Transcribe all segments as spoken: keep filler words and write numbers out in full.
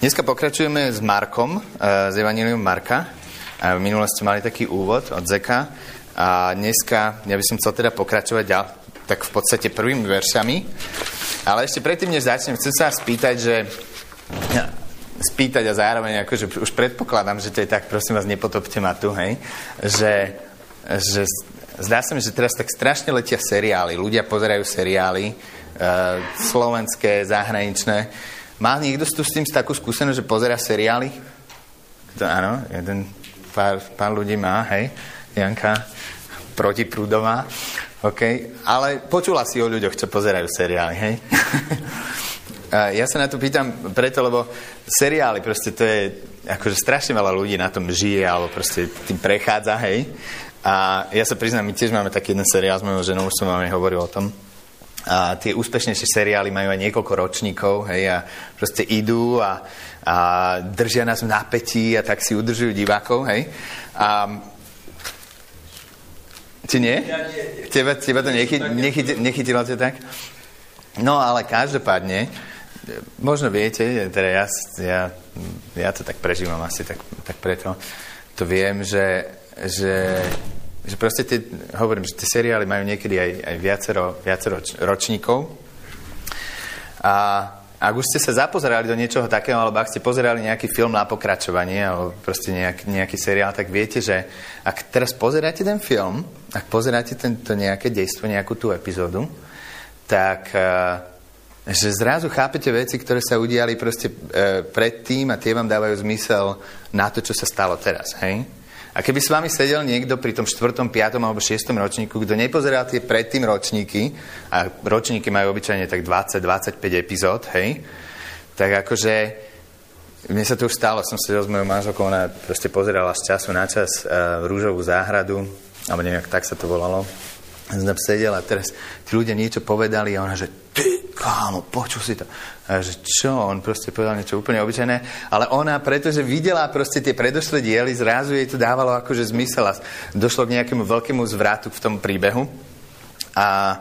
Dneska pokračujeme s Markom, s Evanjeliom Marka. A v minule ste mali taký úvod od Zeka. A dneska, ja by som chcel teda pokračovať ďalej, tak v podstate prvými veršami. Ale ešte predtým, než začnem, chcem sa spýtať, že... spýtať a zároveň, akože už predpokladám, že to je tak, prosím vás, nepotopte ma tu, hej? Že, že zdá sa mi, že teraz tak strašne letia seriály. Ľudia pozerajú seriály, e, slovenské, zahraničné. Má niekto tu s tým takú skúsenosť, že pozerá seriály? To, áno, jeden pár, pár ľudí má, hej? Janka protiprúdová, OK. Ale počula si o ľuďoch, čo pozerajú seriály, hej? Ja sa na to pýtam preto, lebo seriály, proste to je, akože strašne veľa ľudí na tom žije, alebo proste tým prechádza, hej. A ja sa priznám, my tiež máme taký jeden seriál s mojou ženou, už som vám hovoril o tom. A tie úspešnejšie seriály majú aj niekoľko ročníkov, hej, a proste idú a, a držia nás v napätí a tak si udržujú divákov, hej. A či nie? Teba, teba to nechy, nechy, nechytilo to tak? No, ale každopádne, možno viete, teda ja, ja, ja to tak prežívam asi, tak, tak preto to viem, že, že, že proste tie, hovorím, že tie seriály majú niekedy aj, aj viacero, viacero ročníkov. A ak už ste sa zapozerali do niečoho takého, alebo ak ste pozerali nejaký film na pokračovanie, alebo proste nejak, nejaký seriál, tak viete, že ak teraz pozeráte ten film, ak pozeráte tento nejaké dejstvo, nejakú tú epizódu, tak že zrazu chápete veci, ktoré sa udiali proste e, predtým a tie vám dávajú zmysel na to, čo sa stalo teraz, hej? A keby s vami sedel niekto pri tom štvrtom, piatom alebo šiestom ročníku, kto nepozeral tie predtým ročníky, a ročníky majú obyčajne tak dvadsať dvadsaťpäť epizód, hej? Tak akože mne sa to už stalo, som sedel s mojou manželkou, ona proste pozerala z času na čas e, Rúžovú záhradu, alebo neviem, tak sa to volalo. Som sedel a teraz tí ľudia niečo povedali a ona, že ty, kámo, počul si to. A že čo? On proste povedal niečo úplne obyčajné, ale ona, pretože videla proste tie predošlé diely, zrazu jej to dávalo akože zmysel a došlo k nejakému veľkému zvratu v tom príbehu. A,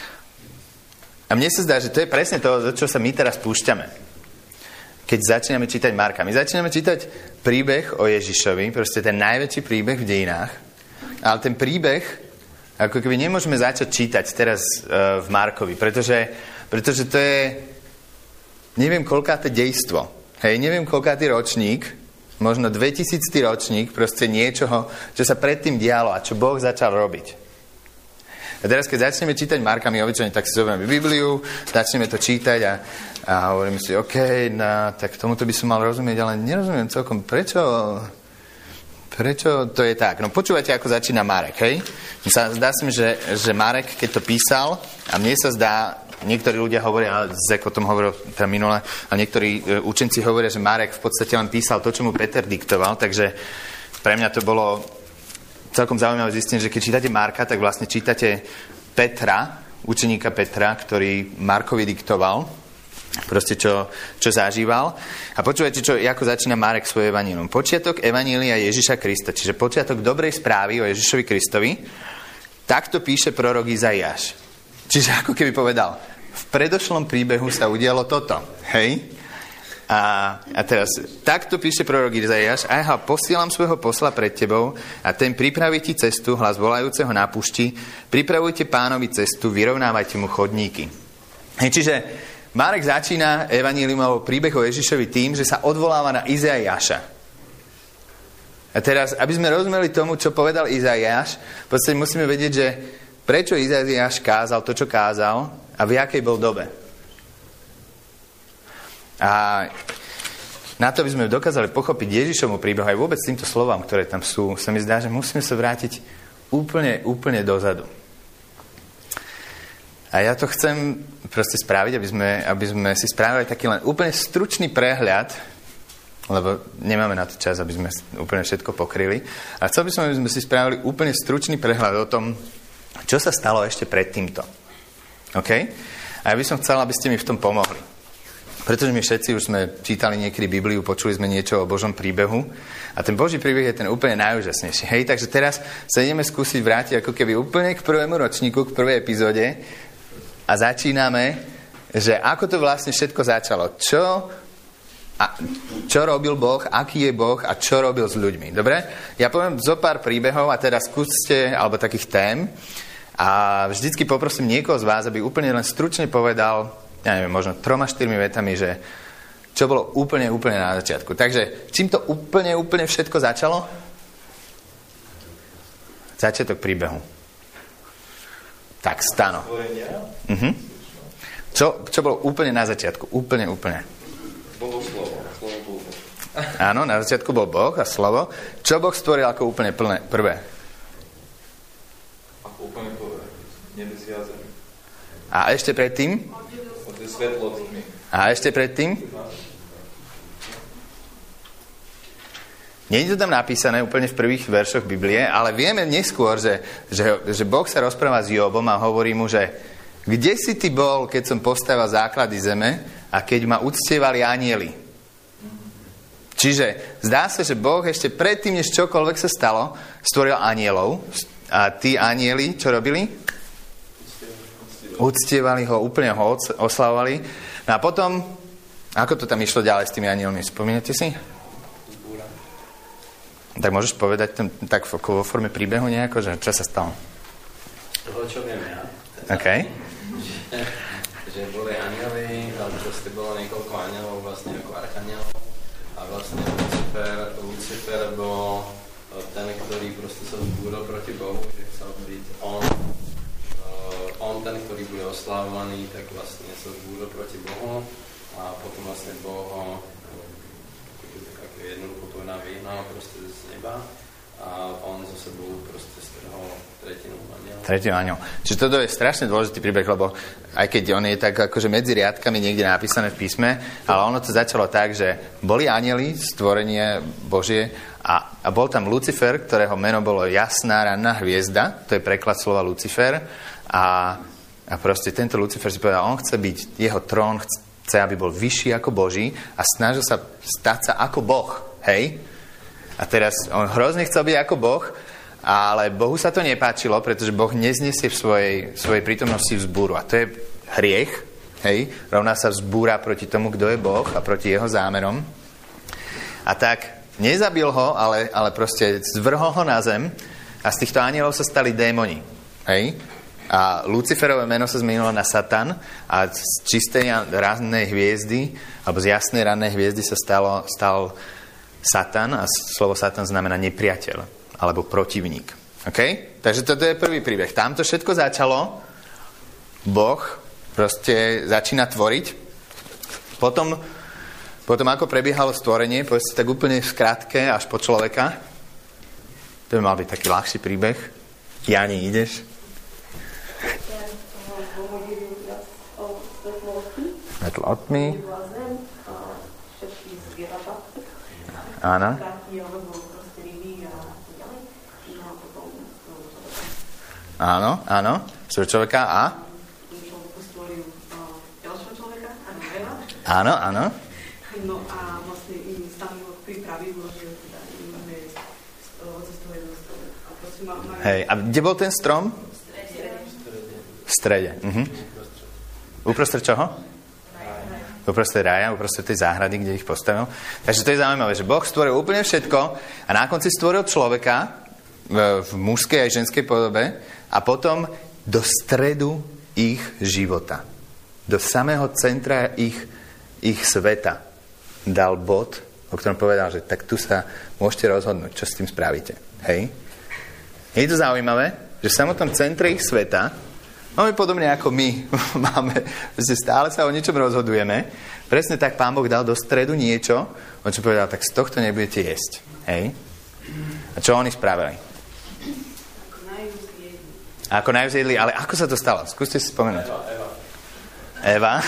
a mne sa zdá, že to je presne to, do čo sa my teraz púšťame. Keď začíname čítať Marka. My začíname čítať príbeh o Ježišovi, proste ten najväčší príbeh v dejinách, ale ten príbeh ako keby nemôžeme začať čítať teraz uh, v Markovi, pretože, pretože to je neviem koľkáte dejstvo. Hej, neviem koľkátý ročník, možno dvetisícty ročník proste niečoho, čo sa predtým dialo a čo Boh začal robiť. A teraz, keď začneme čítať Marka, my obyčajne tak si zoberieme Bibliu, začneme to čítať a, a hovoríme si, OK, no, tak tomuto by som mal rozumieť, ale nerozumiem celkom, prečo... Prečo to je tak? No počúvajte, ako začína Marek, hej? Zdá sa mi, že, že Marek, keď to písal, a mne sa zdá, niektorí ľudia hovoria, Zek o tom hovoril tam minule, a niektorí učenci hovoria, že Marek v podstate len písal to, čo mu Peter diktoval, takže pre mňa to bolo celkom zaujímavé zistiť, že keď čítate Marka, tak vlastne čítate Petra, učeníka Petra, ktorý Markovi diktoval, proste čo, čo zažíval. A počúvajte, čo, ako začína Marek svoje evanjelium. Počiatok evanjelia Ježiša Krista, čiže počiatok dobrej správy o Ježišovi Kristovi, takto píše prorok Izaiáš. Čiže ako keby povedal, v predošlom príbehu sa udialo toto. Hej? A, a teraz, takto píše prorok Izaiáš, aj ha, posielam svojho posla pred tebou a ten pripraví ti cestu, hlas volajúceho na púšti, pripravujte Pánovi cestu, vyrovnávajte mu chodníky. Hej, čiže Marek začína evanjelium alebo príbeh o Ježišovi tým, že sa odvoláva na Izaiáša. A teraz, aby sme rozumeli tomu, čo povedal Izaiáš, v podstate musíme vedieť, že prečo Izaiáš kázal to, čo kázal a v jakej bol dobe. A na to, aby sme dokázali pochopiť Ježišovmu príbehu aj vôbec týmto slovám, ktoré tam sú, sa mi zdá, že musíme sa vrátiť úplne, úplne dozadu. A ja to chcem proste spraviť, aby sme, aby sme si spravili taký len úplne stručný prehľad, lebo nemáme na to čas, aby sme úplne všetko pokryli. A chcel by som, aby sme si spravili úplne stručný prehľad o tom, čo sa stalo ešte pred týmto. OK? A ja by som chcel, aby ste mi v tom pomohli. Pretože my všetci už sme čítali niekedy Bibliu, počuli sme niečo o Božom príbehu a ten Boží príbeh je ten úplne najúžasnejší. Hej, takže teraz sa ideme skúsiť vrátiť ako keby úplne k prvému ročníku, k prvej epizóde. A začíname, že ako to vlastne všetko začalo. Čo a čo robil Boh, aký je Boh a čo robil s ľuďmi. Dobre? Ja poviem zo pár príbehov a teraz skúste, alebo takých tém. A vždycky poprosím niekoho z vás, aby úplne len stručne povedal, ja neviem, možno troma, štyrmi vetami, že čo bolo úplne, úplne na začiatku. Takže čím to úplne, úplne všetko začalo? Začiatok príbehu. Tak, Stano. Uh-huh. Čo, čo bolo úplne na začiatku? Úplne, úplne. Bolo slovo. Slovo bol Boh. Áno, na začiatku bol Boh a slovo. Čo Boh stvoril ako úplne plné, prvé? Ako úplne prvé. Nebesia a zemi. A ešte predtým? Od je svetlo v tmy. A ešte predtým? Nie je to tam napísané úplne v prvých veršoch Biblie, ale vieme neskôr, že, že, že Boh sa rozpráva s Jobom a hovorí mu, že kde si ty bol, keď som postavil základy zeme a keď ma uctievali anjeli? Čiže zdá sa, že Boh ešte predtým, než čokoľvek sa stalo, stvoril anjelov a tí anjeli, čo robili? Uctievali ho, úplne ho oslavovali. No a potom, ako to tam išlo ďalej s tými anjelmi? Spomínate si? Tak môžeš povedať tam, tak vo forme príbehu nejako, že čo sa stalo? Toho, čo viem ja. OK. Že, že boli anjeli, ale proste bolo niekoľko anjelov vlastne ako archanjelov a vlastne Lucifer, Lucifer bol ten, ktorý proste sa vzbúril proti Bohu, že chcel byť on, uh, on ten, ktorý bude oslávovaný, tak vlastne sa vzbúril proti Bohu a potom vlastne Boh ho jednoducho povedná vyhnal proste z neba a on zo sebou proste strhol tretinu aniel. Tretinu aniel. Čiže toto je strašne dôležitý príbeh, lebo aj keď on je tak akože medzi riadkami niekde napísané v písme, ale ono to začalo tak, že boli anjeli, stvorenie Božie a, a bol tam Lucifer, ktorého meno bolo jasná ranná hviezda, to je preklad slova Lucifer a, a proste tento Lucifer si povedal, on chce byť, jeho trón chce chce, aby bol vyšší ako Boží a snažil sa stať sa ako Boh. Hej? A teraz on hrozne chcel byť ako Boh, ale Bohu sa to nepáčilo, pretože Boh neznesie v svojej, svojej prítomnosti vzbúru. A to je hriech. Hej? Rovná sa vzbúra proti tomu, kto je Boh a proti jeho zámerom. A tak nezabil ho, ale, ale proste zvrhol ho na zem a z týchto anielov sa stali démoni. Hej? A Luciferové meno sa zmenilo na Satan a z čistej rannej hviezdy, alebo z jasnej rannej hviezdy sa stalo, stal Satan a slovo Satan znamená nepriateľ, alebo protivník. Okay? Takže toto je prvý príbeh. Tam to všetko začalo, Boh proste začína tvoriť, potom, potom ako prebiehalo stvorenie, povedzte tak úplne v skratke až po človeka, to by mal byť taký ľahší príbeh. Jani, ideš? Svetlo od tmy. Áno. Áno, áno. Svoj človeka a? Áno, áno. No a vlastne im stali ho pripravil, že teda im máme cestovať do strome. A proste majú... Hej, a kde bol ten strom? V strede. Mhm. Uprostred čoho? Uprostred raja, uprostred tej záhrady, kde ich postavil. Takže to je zaujímavé, že Boh stvoril úplne všetko a na konci stvoril človeka v, v mužskej aj ženskej podobe a potom do stredu ich života. Do samého centra ich, ich sveta dal bod, o ktorom povedal, že tak tu sa môžete rozhodnúť, čo s tým spravíte. Hej? Je to zaujímavé, že v samotnom centre ich sveta máme podobne ako my máme, že stále sa o niečom rozhodujeme. Presne tak Pán Boh dal do stredu niečo, on čo povedal, tak z tohto nebudete jesť. Hej? A čo oni spravili? Ako najviac jedli. Ako najviac jedli, ale ako sa to stalo? Skúste si spomenúť. Eva. Eva.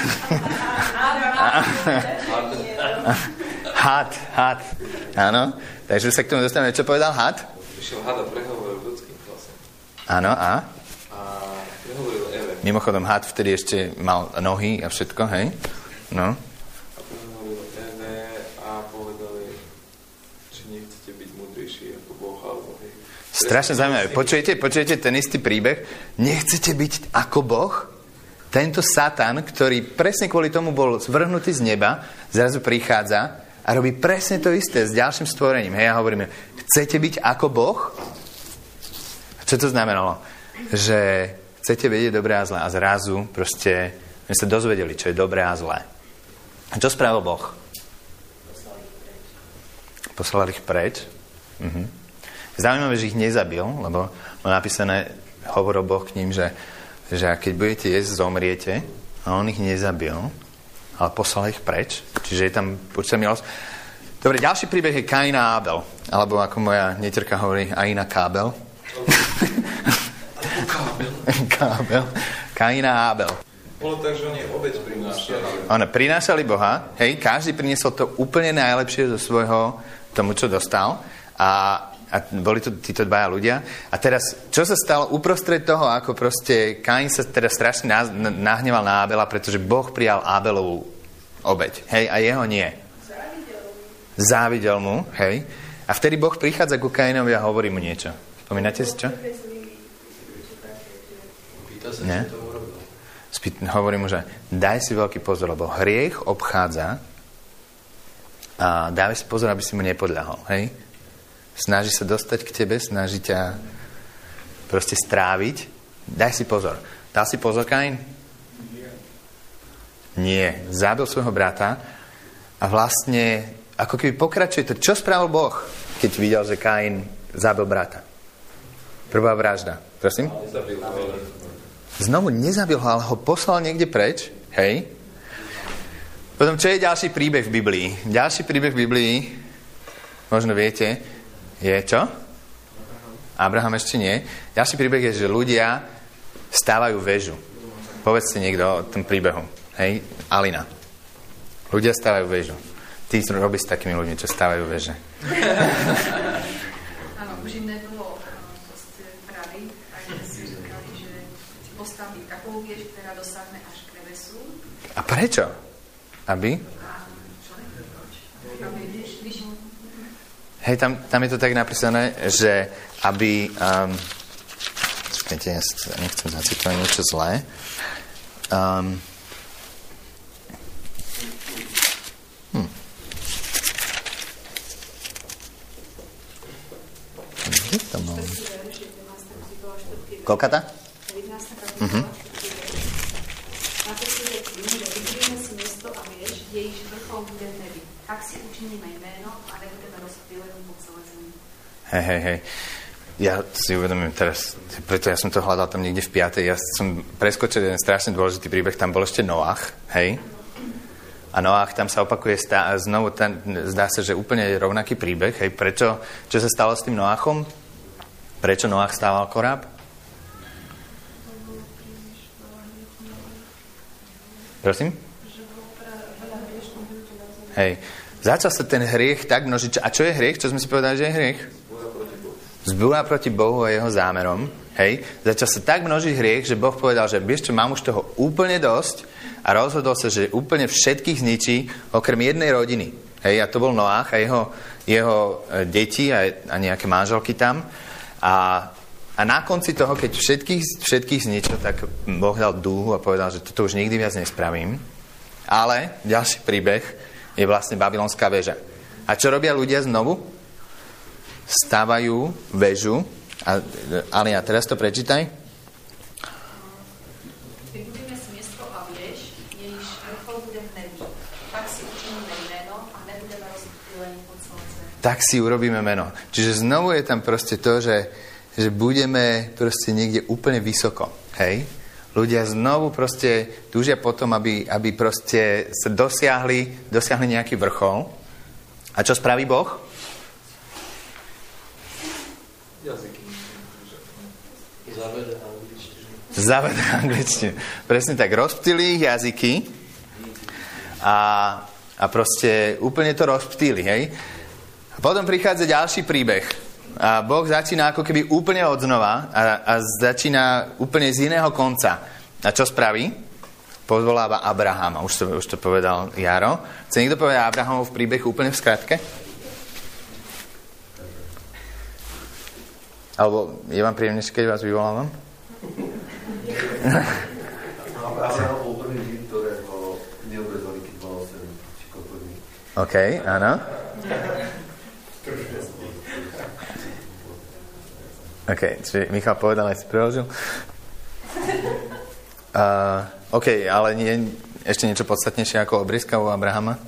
Had, had. Áno. Takže sa k tomu dostaneme. Čo povedal had? Prišiel had a prehovoril ľudským hlasom. Áno, a? Mimochodom, had vtedy ešte mal nohy a všetko, hej? No. A prehovoril Eve a povedali, či nechcete byť múdrejší ako Boh, alebo hej. Strašne zaujímavé. Počujete, počujete ten istý príbeh? Nechcete byť ako Boh? Tento Satan, ktorý presne kvôli tomu bol zvrhnutý z neba, zrazu prichádza a robí presne to isté s ďalším stvorením. Hej, a hovoríme, chcete byť ako Boh? A čo to znamenalo? Že chcete vedieť dobré a zlé a zrazu proste my sa dozvedeli, čo je dobré a zlé. A čo spravil Boh? Poslal ich preč. Mhm. Zaujímavé, že ich nezabil, lebo bolo napísané, hovoril Boh k ním, že, že keď budete jesť, zomriete, a on ich nezabil, ale poslal ich preč. Čiže je tam určitá milosť. Dobre, ďalší príbeh je Kain a Abel. Alebo ako moja neterka hovorí, Aina Kábel. Kábel. Kain a Abel. Bolo tak, že oni obeť prinášali. Oni prinášali Boha, hej, každý priniesol to úplne najlepšie zo svojho tomu, čo dostal. A A boli tu títo dvaja ľudia. A teraz, čo sa stalo uprostred toho, ako proste Kain sa teda strašne nahneval na Abela, pretože Boh prijal Abelovú obeť. Hej, a jeho nie. Závidel mu. Závidel mu, hej. A vtedy Boh prichádza ku Kainovi a hovorí mu niečo. Spomínate si čo? Pýta sa, nie? čo to urobil. Spýt, hovorí mu, že daj si veľký pozor, lebo hriech obchádza a dávaj si pozor, aby si mu nepodľahol, hej. Snaží sa dostať k tebe, snaží ťa proste stráviť. Daj si pozor. Dal si pozor, Kain? Nie. Nie. Zabil svojho brata a vlastne ako keby pokračuje to. Čo spravil Boh, keď videl, že Kain zabil brata? Prvá vražda. Prosím? Znovu nezabil ho, ale ho poslal niekde preč. Hej. Potom, čo je ďalší príbeh v Biblii? Ďalší príbeh v Biblii, možno viete, je čo? Abraham ešte nie. Ďalší príbeh je, že ľudia stávajú väžu. Povedzte niekto o tom príbehu. Hej, Alina. Ľudia stávajú väžu. Ty robíš s takými ľuďmi, čo stávajú väže. Áno, už im nebolo proste pravý, aj si říkali, že si postaví takovou věž, ktorá dosáhne až k nebesu. A prečo? Aby? Aby, když, když Hej, tam, tam je to tak napísané, že aby... Um, čakajte, ja nechcem zacitovať niečo zlé. Um, hm. Kde to mám? Koľkata? Mhm. Na to si řekli, že vybudujeme si město a věž, jejíž vrchol bude v nebi. Tak si učiníme jméno a nebudeme rozptýlení po celé zemi. Hej, hej, hej. Ja si uvedomím teraz, preto ja som to hľadal tam niekde v piatej, ja som preskočil jeden strašne dôležitý príbeh, tam bol ešte Noach, hej. A Noach tam sa opakuje stá, znovu, ten, zdá sa, že úplne rovnaký príbeh, hej. Prečo, čo sa stalo s tým Noachom? Prečo Noach stával koráb? Prosím? Hej. Začal sa ten hriech tak množiť. A čo je hriech? Čo sme si povedali, že je hriech? Zbúra proti Bohu a jeho zámerom. Hej. Začal sa tak množiť hriech, že Boh povedal, že vieš čo, mám už toho úplne dosť a rozhodol sa, že úplne všetkých zničí, okrem jednej rodiny. Hej. A to bol Noach a jeho, jeho deti a, a nejaké manželky tam. A, a na konci toho, keď všetkých, všetkých zničil, tak Boh dal dúhu a povedal, že toto už nikdy viac nespravím. Ale ďalší príbeh je vlastne babylonská väža. A čo robia ľudia znovu? Stávajú väžu. A, Alina, teraz to prečítaj. Vybudujeme si miesto a věž, jejíž vrchol bude v nebi. Tak si učiníme jméno a nebudeme rozptýlení po celé zemi. Tak si urobíme meno. Čiže znovu je tam proste to, že, že budeme proste niekde úplne vysoko. Hej? Ľudia znovu proste túžia potom, aby, aby proste sa dosiahli, dosiahli nejaký vrchol. A čo spraví Boh? Jazyky. Zavede angličtinu. Zavede angličtinu. Presne tak. Rozptýli ich jazyky a, a proste úplne to rozptýli, hej? A potom prichádza ďalší príbeh. A Boh začína ako keby úplne od znova a, a začína úplne z iného konca. A čo spraví? Pozvoláva Abrahama. Už to, už to povedal Jaro. Chce niekto povedať Abrahamov príbeh úplne v skratke? Alebo je vám príjemnejšie, keď vás vyvolávam? Abraham bol prvý žid, ktorého neobrezali, keď mal osem či koľko dní. OK, áno. OK, čiže Michal povedal, aj si preložil. Uh, OK, ale nie, ešte niečo podstatnejšie ako obriezka u Abrahama?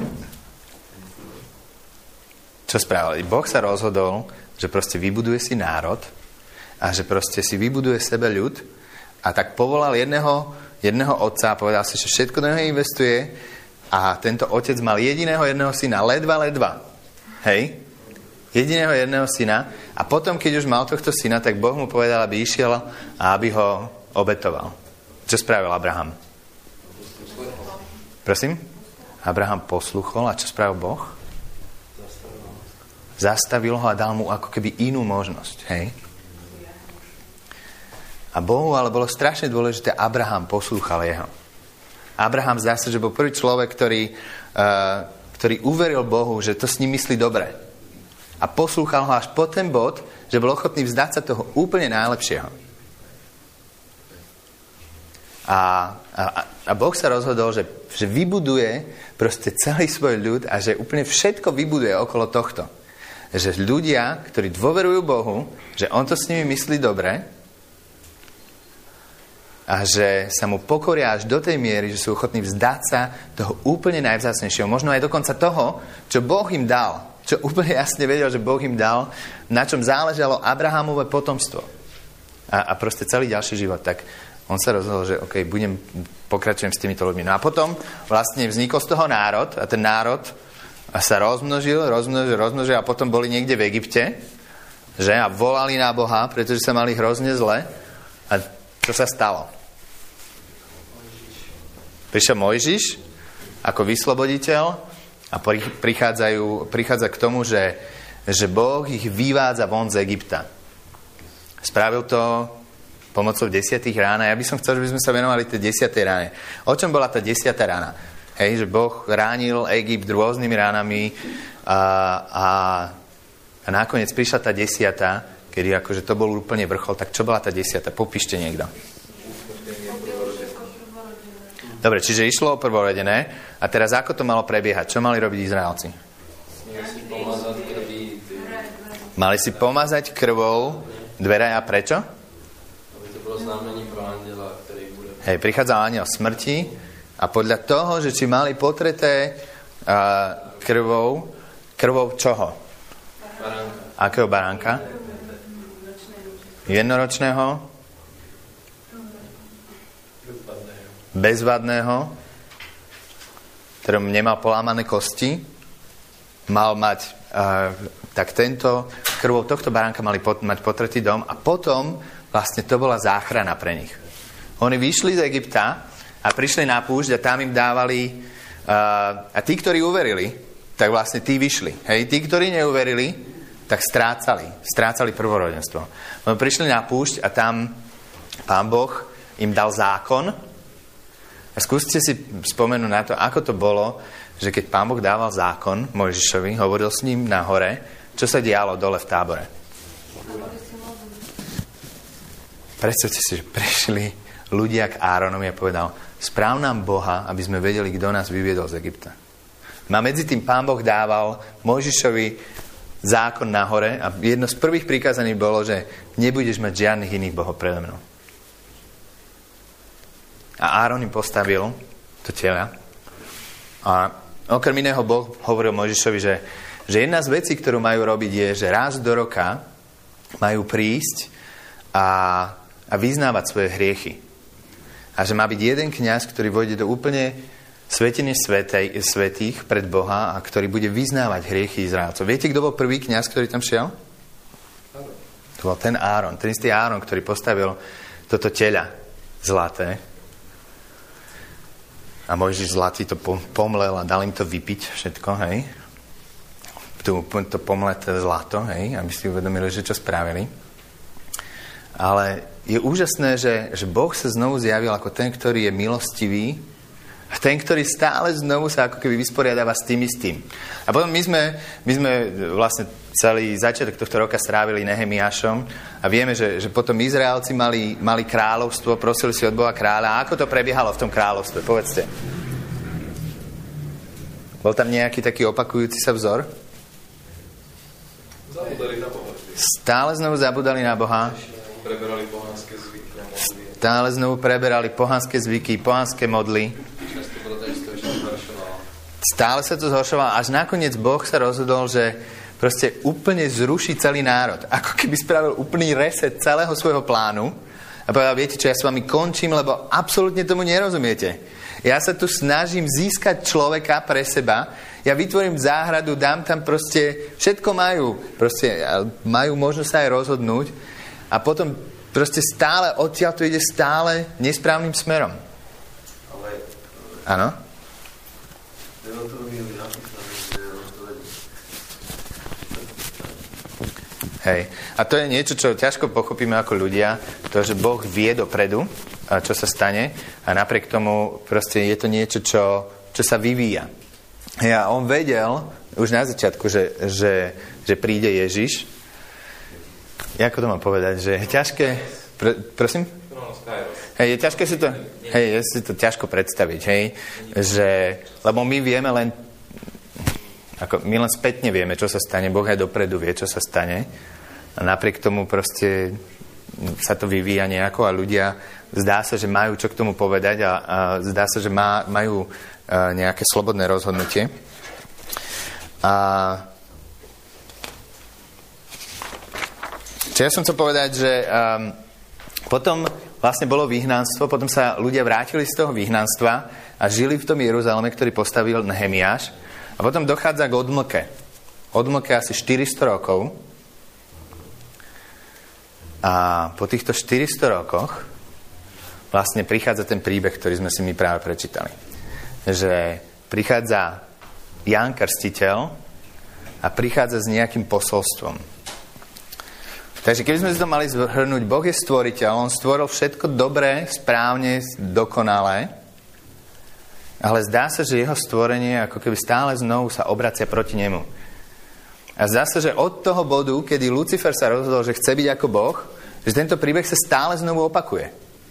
Čo spravil? Boh sa rozhodol, že proste vybuduje si národ a že proste si vybuduje sebe ľud a tak povolal jedného, jedného otca a povedal si, že všetko do neho investuje a tento otec mal jediného jedného syna, ledva, ledva. Hej? Jediného jedného syna a potom, keď už mal tohto syna, tak Boh mu povedal, aby išiel a aby ho obetoval. Čo spravil Abraham? Prosím? Abraham posluchol a čo spravil Boh? Zastavil ho a dal mu ako keby inú možnosť. Hej? A Bohu ale bolo strašne dôležité, Abraham poslúchal jeho. Abraham zdá sa, že bol prvý človek, ktorý, uh, ktorý uveril Bohu, že to s ním myslí dobre. A poslúchal ho až po ten bod, že bol ochotný vzdať sa toho úplne najlepšieho. A, a, a Boh sa rozhodol, že, že vybuduje proste celý svoj ľud a že úplne všetko vybuduje okolo tohto. Že ľudia, ktorí dôverujú Bohu, že on to s nimi myslí dobre a že sa mu pokoria až do tej miery, že sú ochotní vzdať sa toho úplne najvzácnejšieho. Možno aj dokonca toho, čo Boh im dal. Čo úplne jasne vedel, že Boh im dal, na čom záležalo Abrahamové potomstvo. A, a proste celý ďalší život. Tak on sa rozhodol, že OK, budem, pokračujem s týmito ľuďmi. No a potom vlastne vznikol z toho národ a ten národ a sa rozmnožil, rozmnožil, rozmnožil a potom boli niekde v Egypte, že? A volali na Boha, pretože sa mali hrozne zle. A čo sa stalo? Prišiel Mojžiš ako vysloboditeľ a prichádzajú, prichádza k tomu, že, že Boh ich vyvádza von z Egypta. Spravil to pomocou desiatých rán. A ja by som chcel, že by sme sa venovali tej desiatej ráne. O čom bola tá desiatá rána? Hej, že Boh ránil Egypt rôznymi ránami a, a, a nakoniec prišla tá desiata, kedy akože to bol úplne vrchol. Tak čo bola tá desiata? Popíšte niekto. Dobre, čiže išlo o prvorodené. A teraz ako to malo prebiehať? Čo mali robiť Izraelci? Mali si pomazať krvou dvere a prečo? Aby to bolo znamenie pro anjela, ktorý bude... Hej, prichádzal anjel smrti a podľa toho, že či mali potreté uh, krvou, krvou čoho? Baránka. Akého baránka? Jednoročného? Bezvadného? Ktorom nemal polámané kosti? Mal mať... Uh, tak tento, krvou tohto baránka mali pot, mať potretý dom a potom vlastne to bola záchrana pre nich. Oni vyšli z Egypta a prišli na púšť a tam im dávali uh, a tí, ktorí uverili, tak vlastne tí vyšli. Hej, tí, ktorí neuverili, tak strácali. Strácali prvorodenstvo. Oni prišli na púšť a tam Pán Boh im dal zákon a skúste si spomenúť na to, ako to bolo, že keď Pán Boh dával zákon Mojžišovi, hovoril s ním na hore, čo sa dialo dole v tábore. Predstavte si, že prišli ľudia k Áronovi a povedal, správ nám Boha, aby sme vedeli, kto nás vyviedol z Egypta. A medzi tým Pán Boh dával Mojžišovi zákon na hore a jedno z prvých prikázaní bolo, že nebudeš mať žiadnych iných bohov predo mnou. A Áron im postavil to tela. A okrem iného Boh hovoril Mojžišovi, že, že jedna z vecí, ktorú majú robiť, je, že raz do roka majú prísť a, a vyznávať svoje hriechy. A že má byť jeden kňaz, ktorý vojde do úplne svätyne svätej, svätých pred Boha a ktorý bude vyznávať hriechy Izraelcov. Viete, kto bol prvý kňaz, ktorý tam šiel? To bol ten Áron. Ten istý Áron, ktorý postavil toto teľa zlaté. A Mojžiš zlatý to pomlel a dal im to vypiť všetko, hej. To, to pomleté zlato, hej, aby si uvedomili, že čo spravili. Ale je úžasné, že, že Boh sa znovu zjavil ako ten, ktorý je milostivý a ten, ktorý stále znovu sa ako keby vysporiadáva s tým istým. A potom my sme, my sme vlastne celý začiatok tohto roka strávili Nehemiášom a vieme, že, že potom Izraelci mali, mali kráľovstvo, prosili si od Boha kráľa. A ako to prebiehalo v tom kráľovstve? Povedzte. Bol tam nejaký taký opakujúci sa vzor? Zabudali na Boha. Stále znovu zabudali na Boha. Preberali pohanské zvyky a modly. Stále znovu preberali pohanské zvyky, pohanské modly. Stále sa to zhoršovalo, až nakoniec Boh sa rozhodol, že proste úplne zruší celý národ. Ako keby spravil úplný reset celého svojho plánu a povedal, viete čo, ja s vami končím, lebo absolútne tomu nerozumiete. Ja sa tu snažím získať človeka pre seba, ja vytvorím záhradu, dám tam proste, všetko majú, proste majú možnosť sa aj rozhodnúť a potom proste stále, odtiaľ to ide stále nesprávnym smerom. Ale... Áno? Hej. A to je niečo, čo ťažko pochopíme ako ľudia, to, že Boh vie dopredu, čo sa stane a napriek tomu proste je to niečo, čo, čo sa vyvíja. Hej, a on vedel už na začiatku, že, že, že príde Ježiš. Ako to mám povedať? Že je ťažké... Pr- prosím? Hej, je ťažké si to... Hej, je si to ťažko predstaviť, hej? Že, lebo my vieme len... Ako, my len spätne vieme, čo sa stane. Boh aj dopredu vie, čo sa stane. A napriek tomu proste sa to vyvíja nejako a ľudia zdá sa, že majú čo k tomu povedať a, a zdá sa, že má, majú a, nejaké slobodné rozhodnutie. A čo ja som chcel povedať, že um, potom vlastne bolo vyhnanstvo, potom sa ľudia vrátili z toho vyhnanstva a žili v tom Jeruzaleme, ktorý postavil Nehemiáš. A potom dochádza k odmlke. Odmlke asi štyristo rokov. A po týchto štyristo rokoch vlastne prichádza ten príbeh, ktorý sme si my práve prečítali. Že prichádza Ján Krstiteľ a prichádza s nejakým posolstvom. Takže keby sme si to mali zhrnúť, Boh je stvoriteľ, on stvoril všetko dobré, správne, dokonalé, ale zdá sa, že jeho stvorenie ako keby stále znovu sa obracia proti nemu. A zdá sa, že od toho bodu, kedy Lucifer sa rozhodol, že chce byť ako Boh, že tento príbeh sa stále znovu opakuje.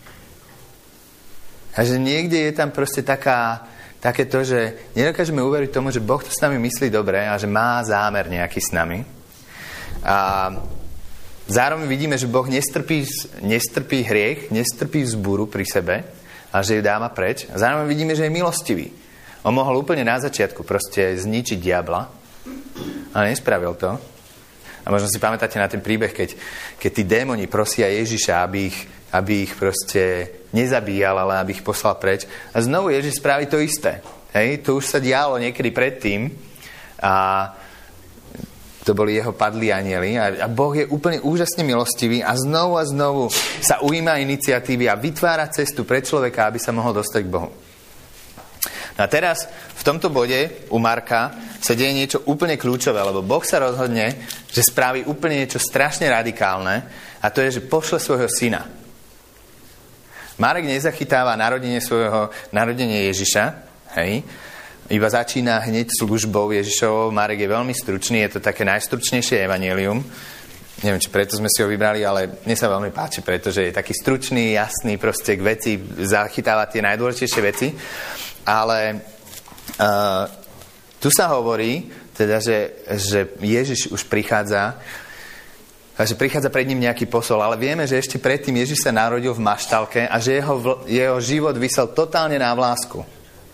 A že niekde je tam proste taká, také to, že nedokážeme uveriť tomu, že Boh to s nami myslí dobre a že má zámer nejaký s nami. A zároveň vidíme, že Boh nestrpí, nestrpí hriech, nestrpí vzbúru pri sebe, a že ju dáva preč. A zároveň vidíme, že je milostivý. On mohol úplne na začiatku proste zničiť diabla, ale nespravil to. A možno si pamätáte na ten príbeh, keď, keď tí démoni prosia Ježiša, aby ich, aby ich proste nezabíjal, ale aby ich poslal preč. A znovu Ježiš spraví to isté. Hej? To už sa dialo niekedy predtým a to boli jeho padlí anjeli a Boh je úplne úžasne milostivý a znovu a znovu sa ujíma iniciatívy a vytvára cestu pre človeka, aby sa mohol dostať k Bohu. No a teraz v tomto bode u Marka sa deje niečo úplne kľúčové, lebo Boh sa rozhodne, že spraví úplne niečo strašne radikálne a to je, že pošle svojho syna. Marek nezachytáva narodenie svojho, narodenie Ježiša, hej, iba začína hneď službou Ježišovou. Marek je veľmi stručný, je to také najstručnejšie evanjelium. Neviem, či preto sme si ho vybrali, ale mne sa veľmi páči, pretože je taký stručný, jasný, proste k veci, zachytáva tie najdôležitejšie veci. Ale uh, tu sa hovorí, teda, že, že Ježiš už prichádza, že prichádza pred ním nejaký posol, ale vieme, že ešte predtým Ježiš sa narodil v maštalke a že jeho, jeho život visel totálne na vlásku.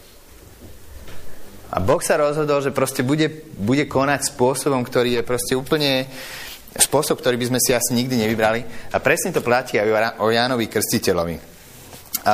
A Boh sa rozhodol, že proste bude, bude konať spôsobom, ktorý je proste úplne spôsob, ktorý by sme si asi nikdy nevybrali. A presne to platí aj o Jánovi Krstiteľovi. A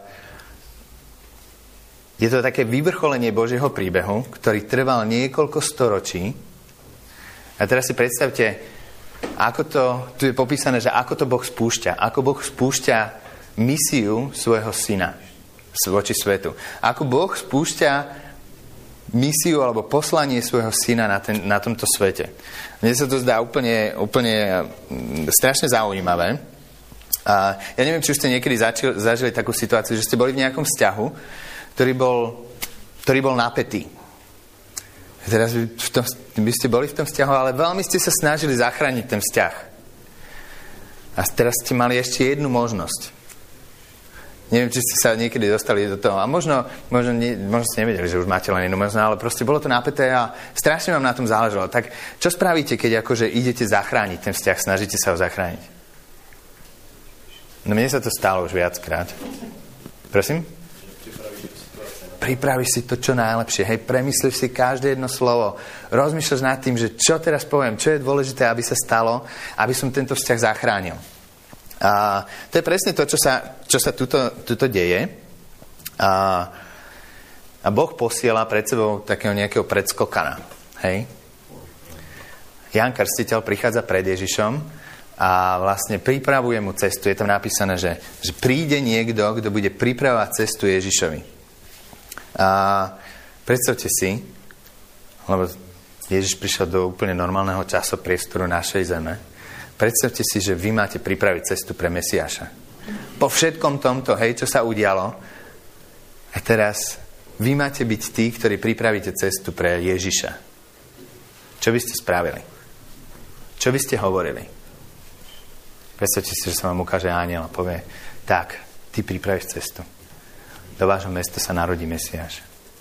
je to také vyvrcholenie Božieho príbehu, ktorý trval niekoľko storočí. A teraz si predstavte, ako to, tu je popísané, že ako to Boh spúšťa. Ako Boh spúšťa misiu svojho syna voči svetu. Ako Boh spúšťa misiu alebo poslanie svojho syna na, ten, na tomto svete. Mne sa to zdá úplne, úplne strašne zaujímavé. A ja neviem, či už ste niekedy začili, zažili takú situáciu, že ste boli v nejakom vzťahu, ktorý bol, ktorý bol napätý. Teraz v tom, by ste boli v tom vzťahu, ale veľmi ste sa snažili zachrániť ten vzťah. A teraz ste mali ešte jednu možnosť. Neviem, či ste sa niekedy dostali do toho. A možno, možno, nie, možno ste nevedeli, že už máte len jednu možno, ale proste bolo to napäté a strašne vám na tom záležalo. Tak čo spravíte, keď akože idete zachrániť ten vzťah, snažíte sa ho zachrániť? No mne sa to stalo už viackrát. Prosím? Pripravíš si to čo najlepšie. Hej, premyslíš si každé jedno slovo. Rozmýšľaš nad tým, že čo teraz poviem, čo je dôležité, aby sa stalo, aby som tento vzťah zachránil. A to je presne to, čo sa, čo sa tuto, tuto deje. A, a Boh posiela pred sebou takého nejakého predskokana. Hej? Ján Krstiteľ prichádza pred Ježišom a vlastne pripravuje mu cestu. Je tam napísané, že, že príde niekto, kto bude pripravovať cestu Ježišovi. A predstavte si, lebo Ježiš prišiel do úplne normálneho časopriestoru našej zeme. Predstavte si, že vy máte pripraviť cestu pre Mesiáša. Po všetkom tomto, hej, čo sa udialo, a teraz vy máte byť tí, ktorí pripravíte cestu pre Ježiša. Čo by ste spravili? Čo by ste hovorili? Predstavte si, že sa vám ukáže anjel a povie, tak, ty pripravíš cestu. Do vášho mesta sa narodí Mesiáš.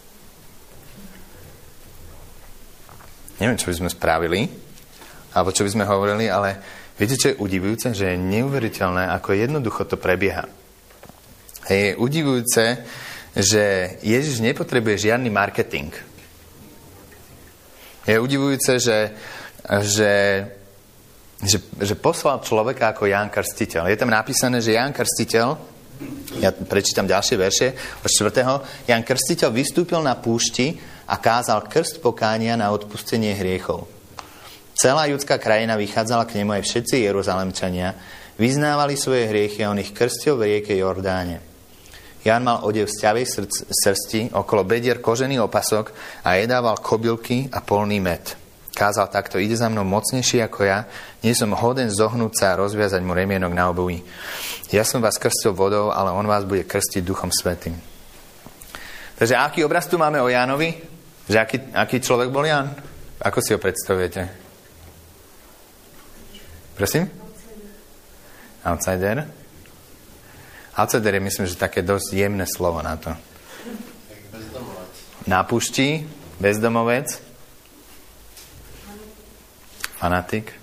Neviem, čo by sme spravili, alebo čo by sme hovorili, ale viete, čo je udivujúce? Že je neuveriteľné, ako jednoducho to prebieha. Je udivujúce, že Ježiš nepotrebuje žiadny marketing. Je udivujúce, že, že, že, že poslal človeka ako Ján Krstiteľ. Je tam napísané, že Ján Krstiteľ, ja prečítam ďalšie verše, od štvrtého Ján Krstiteľ vystúpil na púšti a kázal krst pokánia na odpustenie hriechov. Celá judská krajina vychádzala k nemu, aj všetci Jeruzalemčania vyznávali svoje hriechy a on ich krstil v rieke Jordáne. Ján mal odev z ťavej srsti, okolo bedier kožený opasok a jedával kobylky a polný med. Kázal takto, ide za mnou mocnejší ako ja, nie som hoden zohnúť sa a rozviazať mu remienok na obuví. Ja som vás krstil vodou, ale on vás bude krstiť Duchom Svätým. Takže aký obraz tu máme o Jánovi? Že aký, aký človek bol Ján? Ako si ho predstavujete? Prosím? Outsider? Outsider je, myslím, že také dosť jemné slovo na to. Na púšti, bezdomovec, fanatik.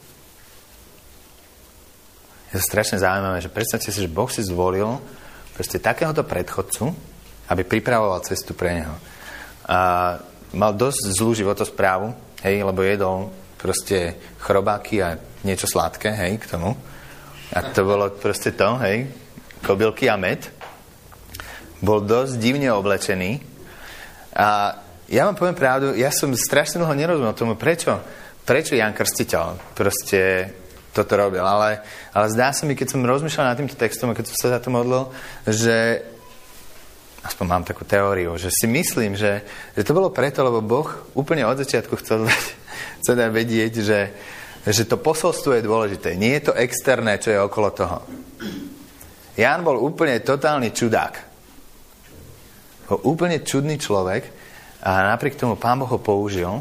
Je to strašne zaujímavé, že predstavte si, že Boh si zvolil proste takéhoto predchodcu, aby pripravoval cestu pre neho. A mal dosť zlú životosprávu, hej, lebo jedol proste chrobáky a niečo sladké, hej, k tomu. A to bolo proste to, hej, kobylky a med. Bol dosť divne oblečený. A ja vám poviem pravdu, ja som strašne dlho nerozumel tomu, prečo, prečo Ján Krstiteľ proste toto robil. Ale, ale zdá sa mi, keď som rozmýšľal nad týmto textom a keď som sa za to modlil, že aspoň mám takú teóriu, že si myslím, že, že to bolo preto, lebo Boh úplne od začiatku chcel dať, chcel dať vedieť, že, že to posolstvo je dôležité. Nie je to externé, čo je okolo toho. Ján bol úplne totálny čudák. Bol úplne čudný človek a napriek tomu Pán Boh ho použil.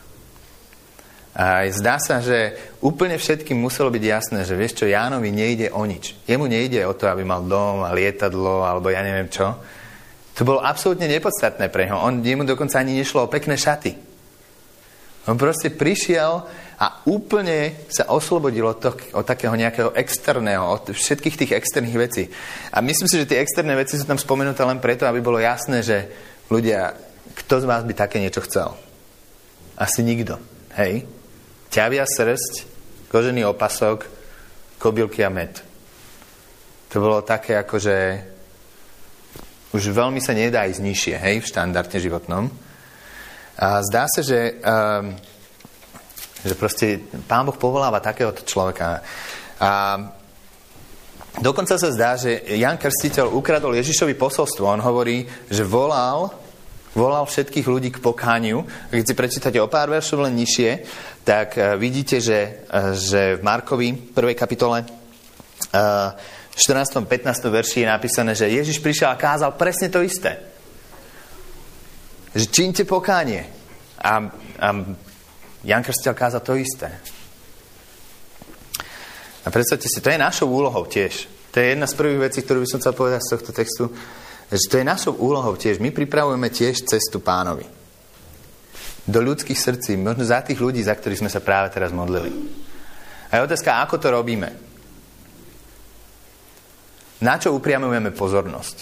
A zdá sa, že úplne všetkým muselo byť jasné, že vieš čo, Jánovi nejde o nič. Jemu nejde o to, aby mal dom a lietadlo, alebo ja neviem čo. To bolo absolútne nepodstatné pre neho. On, jemu dokonca ani nešlo o pekné šaty. On proste prišiel a úplne sa oslobodil od, to, od takého nejakého externého, od všetkých tých externých vecí. A myslím si, že tie externé veci sú tam spomenuté len preto, aby bolo jasné, že ľudia, kto z vás by také niečo chcel? Asi nikto. Hej? Ťavia srsť, kožený opasok, kobylky a med. To bolo také ako, že už veľmi sa nedá ísť nižšie, hej, v štandarde životnom. A zdá sa, že, um, že proste Pán Boh povoláva takéhoto človeka. A dokonca sa zdá, že Ján Krstiteľ ukradol Ježišovi posolstvo. On hovorí, že volal, volal všetkých ľudí k pokániu. Keď si prečítate o pár veršov len nižšie, tak uh, vidíte, že, uh, že v Markovi prvej kapitole uh, v štrnástom pätnástom verši je napísané, že Ježiš prišiel a kázal presne to isté. Že čínte pokánie. A, a Ján Krstiteľ kázal to isté. A predstavte si, to je našou úlohou tiež. To je jedna z prvých vecí, ktorú by som chcel povedať z tohto textu, že to je našou úlohou tiež. My pripravujeme tiež cestu Pánovi. Do ľudských srdcí, možno za tých ľudí, za ktorých sme sa práve teraz modlili. A je otázka, ako to robíme? Na čo upriamujeme pozornosť?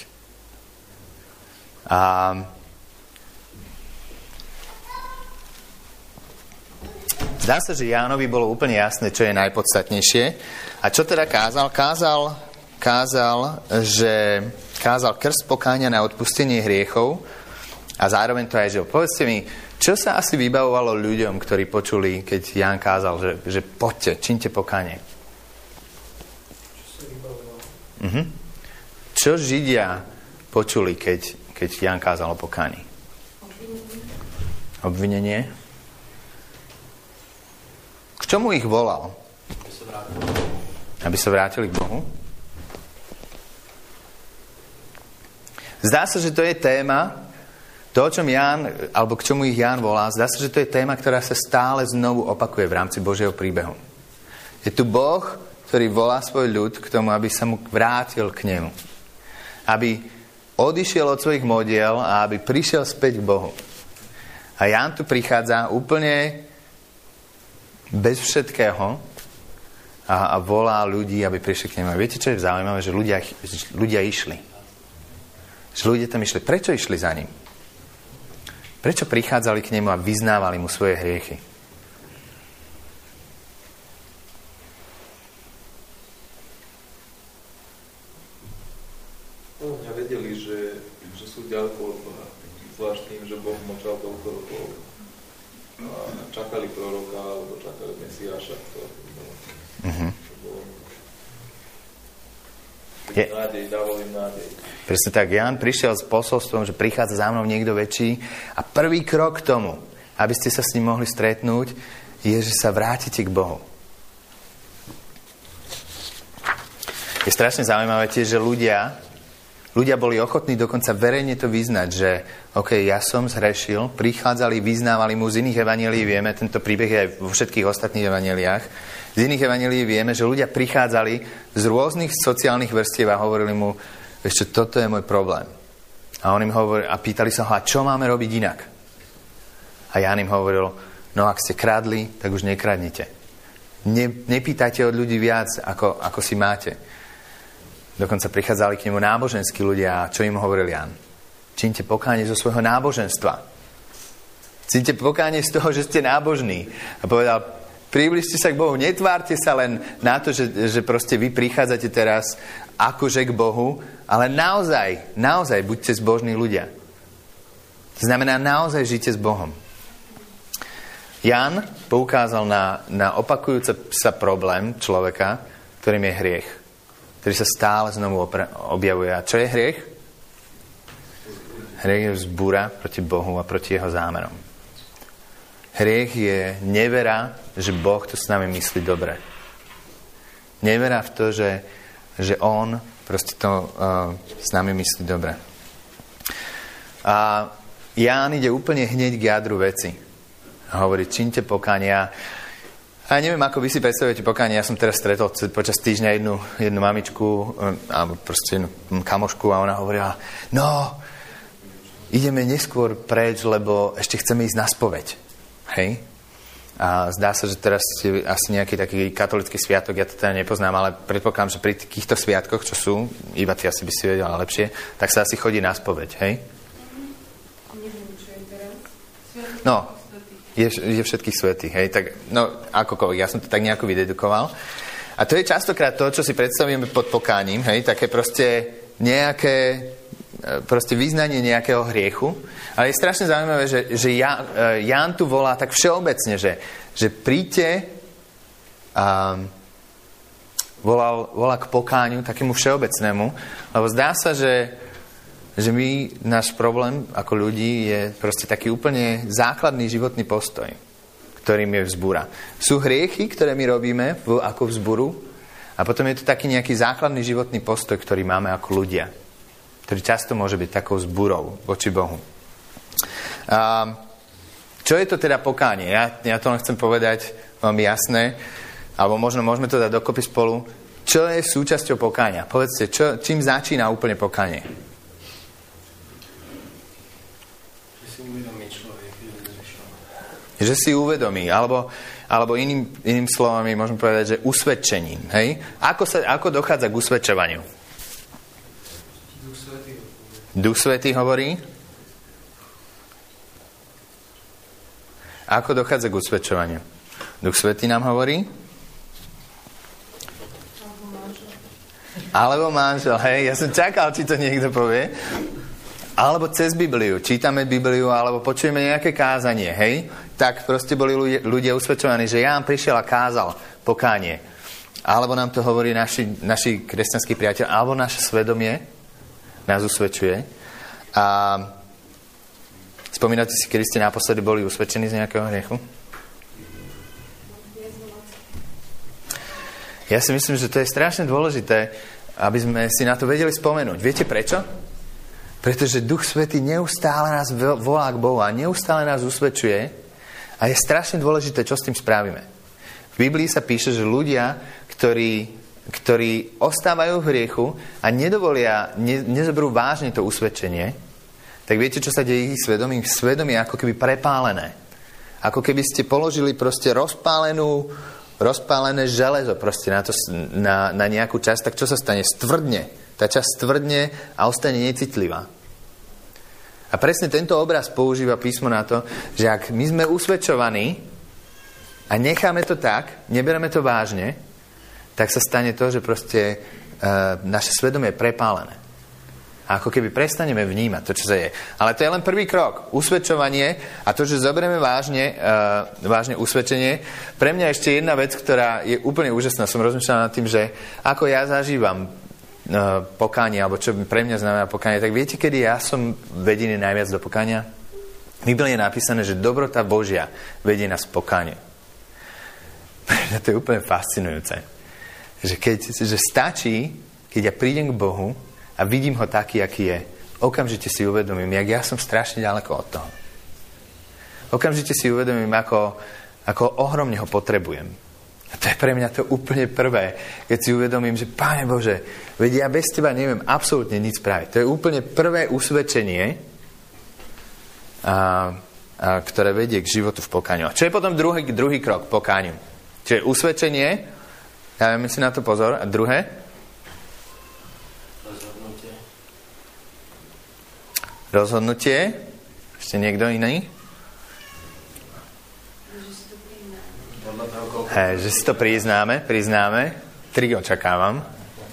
A zdá sa, že Jánovi bolo úplne jasné, čo je najpodstatnejšie. A čo teda kázal? Kázal, kázal, že kázal krst pokánia na odpustenie hriechov a zároveň to aj žil. Povedzte mi, čo sa asi vybavovalo ľuďom, ktorí počuli, keď Ján kázal, že, že poďte, čínte pokánie? Čo sa vybavovalo? Mhm. Čo Židia počuli, keď, keď Ján kázal o pokáni? Obvinenie. Obvinenie? K čomu ich volal? Aby sa vrátili. Aby sa vrátili k Bohu? Zdá sa, že to je téma, to, o čom Ján, alebo k čomu ich Ján volá, zdá sa, že to je téma, ktorá sa stále znovu opakuje v rámci Božieho príbehu. Je tu Boh, ktorý volá svoj ľud k tomu, aby sa mu vrátil k nemu. Aby odišiel od svojich modiel a aby prišiel späť k Bohu. A Ján tu prichádza úplne bez všetkého a, a volá ľudí, aby prišli k nemu. A viete, čo je zaujímavé? Že ľudia, ľudia išli. Že ľudia tam išli. Prečo išli za ním? Prečo prichádzali k nemu a vyznávali mu svoje hriechy? No, nevedeli, že, že sú ďaleko od Boha. Zvlášť tým, že Boh močal toľko rokov. A čakali proroka, alebo čakali Mesiáša. To, no, Uh-huh. to bolo... Je... Nádej, dával im nádej. Presne tak, Ján prišiel s posolstvom, že prichádza za mnou niekto väčší a prvý krok k tomu, aby ste sa s ním mohli stretnúť, je, že sa vrátite k Bohu. Je strašne zaujímavé tiež, že ľudia, ľudia boli ochotní dokonca verejne to vyznať, že ok, ja som zhrešil, prichádzali, vyznávali mu z iných evanjelií, vieme, tento príbeh je aj vo všetkých ostatných evanjeliách, z iných evanjelií vieme, že ľudia prichádzali z rôznych sociálnych vrstiev a hovorili mu, vieš čo, toto je môj problém. A on im hovoril, a pýtali sa ho, a čo máme robiť inak? A Ján im hovoril, no ak ste kradli, tak už nekradnite. Ne, nepýtajte od ľudí viac, ako, ako si máte. Dokonca prichádzali k nemu náboženskí ľudia. A čo im hovoril Ján? Čínte pokánie zo svojho náboženstva. Čínte pokánie z toho, že ste nábožní. A povedal, približte sa k Bohu. Netvárte sa len na to, že, že proste vy prichádzate teraz akože k Bohu, ale naozaj, naozaj buďte zbožní ľudia. To znamená, naozaj žite s Bohom. Ján poukázal na, na opakujúci sa problém človeka, ktorým je hriech, ktorý sa stále znovu opra- objavuje. A čo je hriech? Hriech je vzbúra proti Bohu a proti jeho zámerom. Hriech je nevera, že Boh to s nami myslí dobre. Nevera v to, že, že On proste to uh, s nami myslí dobre. A Ján ide úplne hneď k jadru veci. Hovorí, čínte pokánia. A neviem, ako vy si predstavujete pokánie. Ja som teraz stretol počas týždňa jednu, jednu mamičku, alebo proste jednu kamošku a ona hovorila, no, ideme neskôr preč, lebo ešte chceme ísť na spoveď. Hej? A zdá sa, že teraz je asi nejaký taký katolický sviatok, ja to teda nepoznám, ale predpokladám, že pri týchto sviatkoch, čo sú, iba ty asi by si vedela lepšie, tak sa asi chodí na spoveď, hej? No, je, je všetkých svätých, hej? Tak, no, akokoľvek, ja som to tak nejako vydedukoval. A to je častokrát to, čo si predstavujeme pod pokáním, hej? Také proste nejaké, proste vyznanie nejakého hriechu. Ale je strašne zaujímavé, že, že Ján, Ján tu volá tak všeobecne, že, že príďte a volal, volá k pokáňu, takému všeobecnému, lebo zdá sa, že, že my, náš problém ako ľudí je proste taký úplne základný životný postoj, ktorým je vzbúra. Sú hriechy, ktoré my robíme v, ako vzburu a potom je to taký nejaký základný životný postoj, ktorý máme ako ľudia, ktorý často môže byť takou vzburou voči Bohu. A čo je to teda pokánie? Ja, ja to len chcem povedať veľmi jasné, alebo možno môžeme to dať dokopy spolu. Čo Čo je súčasťou pokánia? Povedzte, čo, čím začína úplne pokánie? Že si uvedomí človek, že zrešil. Že si uvedomí, alebo, alebo iným, iným slovami môžem povedať, že usvedčením. Hej? Ako, sa, ako dochádza k usvedčovaniu? Duch Svätý. Duch Svätý hovorí? Ako dochádza k usvedčovaniu? Duch Svätý nám hovorí? Alebo manžel, hej, ja som čakal, či to niekto povie. Alebo cez Bibliu, čítame Bibliu, alebo počujeme nejaké kázanie, hej. Tak proste boli ľudia, ľudia usvedčovaní, že Ján prišiel a kázal pokánie. Alebo nám to hovorí naši, naši kresťanskí priateľ, alebo naše svedomie nás usvedčuje. A spomínate si, kedy ste naposledy boli usvedčení z nejakého hriechu? Ja si myslím, že to je strašne dôležité, aby sme si na to vedeli spomenúť. Viete prečo? Pretože Duch Svätý neustále nás volá k Bohu a neustále nás usvedčuje a je strašne dôležité, čo s tým spravíme. V Biblii sa píše, že ľudia, ktorí, ktorí ostávajú v hriechu a nedovolia, ne, nezoberú vážne to usvedčenie, tak viete, čo sa deje ich svedomím? Svedomie ako keby prepálené. Ako keby ste položili proste rozpálenú rozpálené železo proste na, to, na, na nejakú časť, tak čo sa stane? Stvrdne. Tá časť stvrdne a ostane necitlivá. A presne tento obraz používa písmo na to, že ak my sme usvedčovaní a necháme to tak, nebereme to vážne, tak sa stane to, že proste uh, naše svedomie je prepálené. A ako keby prestaneme vnímať to, čo sa je. Ale to je len prvý krok. Usvedčovanie a to, že zoberieme vážne, uh, vážne usvedčenie. Pre mňa ešte jedna vec, ktorá je úplne úžasná. Som rozmýšľal nad tým, že ako ja zažívam uh, pokánie, alebo čo pre mňa znamená pokánie. Tak viete, kedy ja som vedený najviac do pokánia? V Biblii je napísané, že dobrota Božia vedie nás k pokániu. Pre mňa to je úplne fascinujúce. Že, keď, že stačí, keď ja prídem k Bohu a vidím ho taký, aký je, okamžite si uvedomím, jak ja som strašne ďaleko od toho. Okamžite si uvedomím, ako, ako ohromne ho potrebujem. A to je pre mňa to úplne prvé, keď si uvedomím, že Páne Bože, veď ja bez teba neviem absolútne nič spraviť. To je úplne prvé usvedčenie, a, a, ktoré vedie k životu v pokániu. A čo je potom druhý, druhý krok k pokániu? Čiže usvedčenie, dávame si na to pozor, a druhé? Rozhodnutie. Ešte niekto iný? Hej, že si to priznáme, priznáme. Tri očakávam.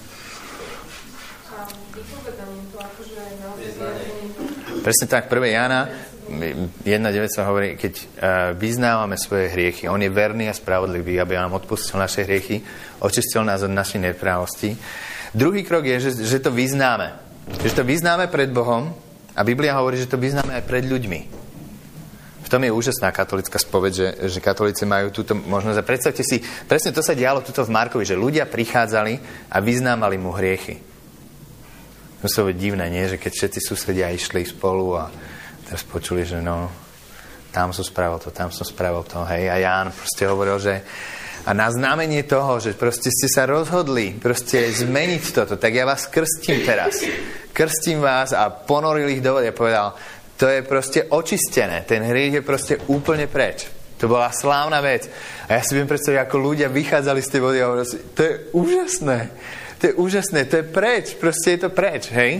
Presne tak, prvé Jána jedna deväť sa hovorí, keď uh, vyznávame svoje hriechy, on je verný a spravodlivý, aby nám odpustil naše hriechy, očistil nás od našej nepravosti. Druhý krok je, že, že to vyznáme. Že to vyznáme pred Bohom. A Biblia hovorí, že to vyznáme aj pred ľuďmi. V tom je úžasná katolická spoveď, že, že katolíci majú túto možnosť. A predstavte si, presne to sa dialo tuto v Markovi, že ľudia prichádzali a vyznámali mu hriechy. To sa je divné, nie? Že keď všetci susedia išli spolu a teraz počuli, že no, tam som spravil to, tam som spravil to, hej. A Ján proste hovoril, že a na znamenie toho, že proste ste sa rozhodli proste zmeniť toto, tak ja vás krstím teraz. Krstím vás a ponoril ich do vody a povedal, to je proste očistené. Ten hriech je proste úplne preč. To bola slávna vec. A ja si viem predstaviť, ako ľudia vychádzali z tej vody a hovorili, to je úžasné. To je úžasné, to je preč. Proste je to preč, hej?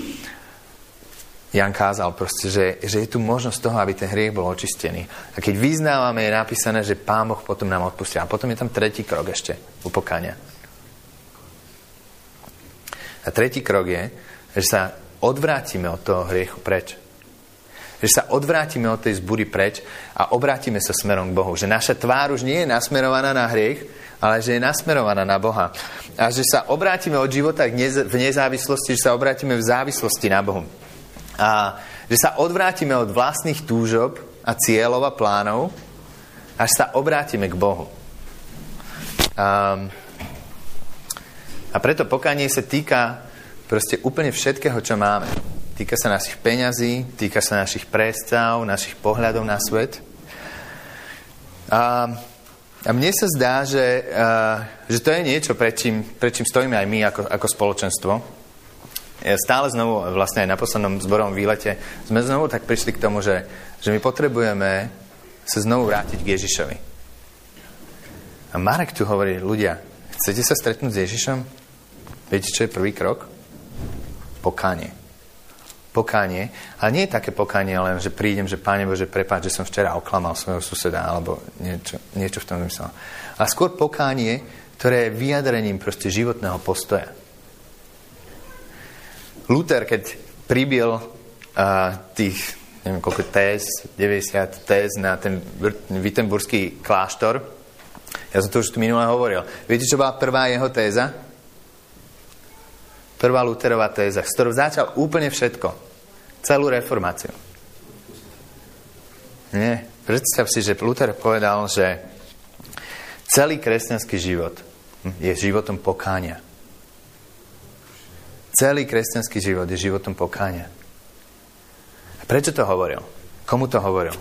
Jan kázal proste, že, že je tu možnosť toho, aby ten hriech bol očistený. A keď vyznávame, je napísané, že Pán Boh potom nám odpustí. A potom je tam tretí krok ešte, upokania. A tretí krok je, že sa odvrátime od toho hriechu preč. Že sa odvrátime od tej zbúry preč a obrátime sa smerom k Bohu. Že naša tvár už nie je nasmerovaná na hriech, ale že je nasmerovaná na Boha. A že sa obrátime od života v nezávislosti, že sa obrátime v závislosti na Bohu. A že sa odvrátime od vlastných túžob a cieľov a plánov, až sa obrátime k Bohu. A, a preto pokánie sa týka proste úplne všetkého, čo máme. Týka sa našich peňazí, týka sa našich predstav, našich pohľadov na svet. A, A mne sa zdá, že, uh, že to je niečo, pred čím, pred čím stojíme aj my ako, ako spoločenstvo. Stále znovu, vlastne aj na poslednom zborovom výlete, sme znovu tak prišli k tomu, že, že my potrebujeme sa znovu vrátiť k Ježišovi. A Marek tu hovorí, ľudia, chcete sa stretnúť s Ježišom? Viete, čo je prvý krok? Pokánie. Pokánie. Ale nie je také pokánie, len, že prídem, že Páne Bože, prepáč, že som včera oklamal svojho suseda, alebo niečo, niečo v tom myslel. A skôr pokánie, ktoré je vyjadrením proste životného postoja. Luther, keď pribil uh, tých, neviem koľko téz, deväťdesiat téz na ten wittenburský kláštor, ja som to už tu minule hovoril. Viete, čo bola prvá jeho téza? Prvá Lutherová téza, s ktorou začal úplne všetko. Celú reformáciu. Nie. Predstav si, že Luther povedal, že celý kresťanský život je životom pokánia. Celý kresťanský život je životom pokánia. A prečo to hovoril? Komu to hovoril?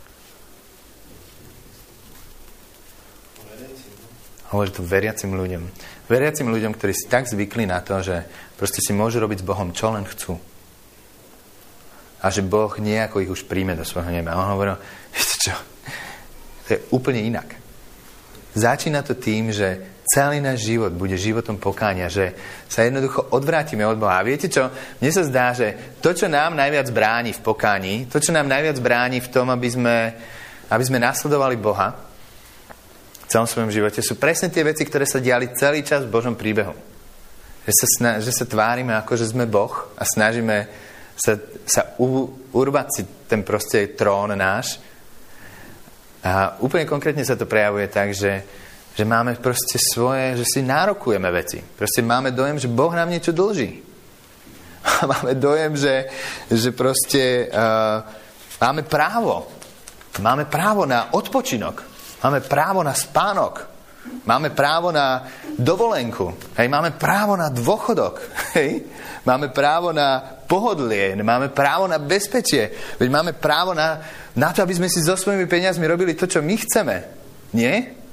Hovorí to veriacim ľuďom. Veriacim ľuďom, ktorí si tak zvykli na to, že proste si môžu robiť s Bohom, čo len chcú. A že Boh nejako ich už príjme do svojho neba. A on hovoril, viete čo? To je úplne inak. Začína to tým, že celý náš život bude životom pokánia, že sa jednoducho odvrátime od Boha. A viete čo? Mne sa zdá, že to, čo nám najviac bráni v pokání, to, čo nám najviac bráni v tom, aby sme, aby sme nasledovali Boha v celom svojom živote, sú presne tie veci, ktoré sa diali celý čas v Božom príbehu. Že sa, sna- že sa tvárime ako, že sme Boh a snažíme sa, sa u- urvať si ten proste trón náš. A úplne konkrétne sa to prejavuje tak, že že máme proste svoje, že si nárokujeme veci. Proste máme dojem, že Boh nám niečo dlží. Máme dojem, že, že proste uh, máme právo. Máme právo na odpočinok. Máme právo na spánok. Máme právo na dovolenku. Hej, máme právo na dôchodok. Hej? Máme právo na pohodlie. Máme právo na bezpečie. Veď máme právo na, na to, aby sme si so svojimi peniazmi robili to, čo my chceme. Nie?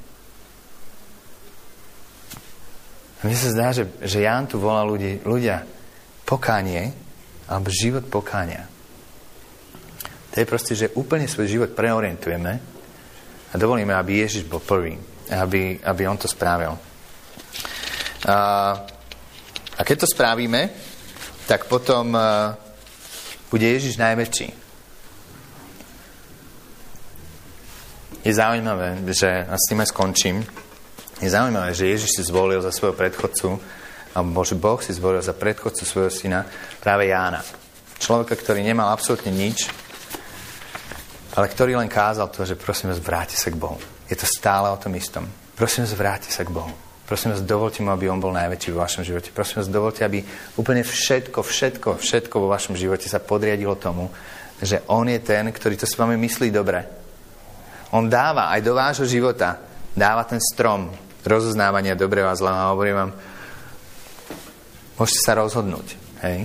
A mne sa zdá, že, že Ján tu volá ľudí, ľudia, pokánie, alebo život pokánia. To je proste, že úplne svoj život preorientujeme a dovolíme, aby Ježiš bol prvý, aby, aby on to spravil. A, a keď to spravíme, tak potom uh, bude Ježiš najväčší. Je zaujímavé, že a s tým aj skončím, je zaujímavé, že Ježiš si zvolil za svojho predchodcu, alebo že Boh si zvolil za predchodcu svojho syna práve Jána. Človeka, ktorý nemal absolútne nič, ale ktorý len kázal to, že prosím vás, vráťte sa k Bohu. Je to stále o tom istom. Prosím vás, vráťte sa k Bohu. Prosím vás, dovolte mu, aby on bol najväčší vo vašom živote. Prosím vás, dovolte, aby úplne všetko, všetko, všetko vo vašom živote sa podriadilo tomu, že on je ten, ktorý to s vami myslí dobre. On dáva aj do vášho života, dáva ten strom rozoznávania dobrého a zlého a hovorím vám, môžete sa rozhodnúť, hej?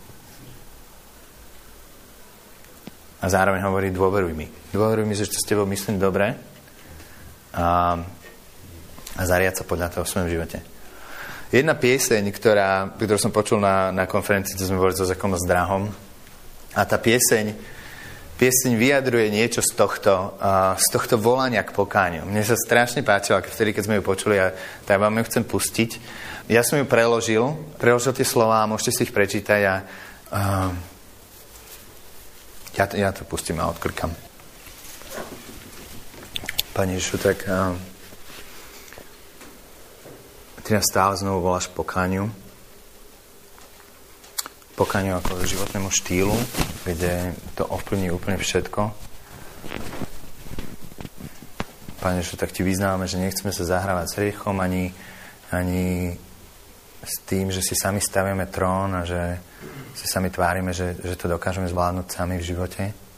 A zároveň hovorí, dôveruj mi. Dôveruj mi, že to s tebou myslím dobre a, a zariať sa podľa toho v svojom živote. Jedna pieseň, ktorá, ktorú som počul na, na konferencii, to sme boli so Zakom a s Drahom, a tá pieseň Pieseň vyjadruje niečo z tohto, uh, z tohto volania k pokániu. Mne sa strašne páčila, vtedy, keď sme ju počuli, a tak vám ju chcem pustiť. Ja som ju preložil, preložil tie slová, môžete si ich prečítať a uh, ja, to, ja to pustím a odkrkam. Pane Ježišu, tak uh, ty nás stále znovu voláš k pokániu. Pokániu ako životnému štýlu, kde to ovplyvní úplne všetko. Pane Ježišu, tak ti vyznávame, že nechceme sa zahrávať s hriechom, ani, ani s tým, že si sami staviame trón a že si sami tvárime, že, že to dokážeme zvládnuť sami v živote.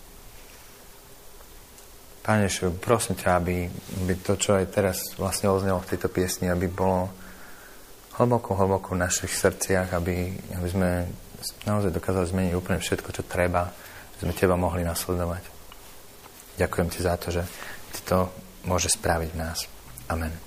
Pane Ježišu, prosím ťa, aby, aby to, čo aj teraz vlastne oznelo v tejto piesni, aby bolo hlboko, hlboko v našich srdciach, aby, aby sme naozaj dokázali zmeniť úplne všetko, čo treba, aby sme teba mohli nasledovať. Ďakujem ti za to, že ty to môže spraviť v nás. Amen.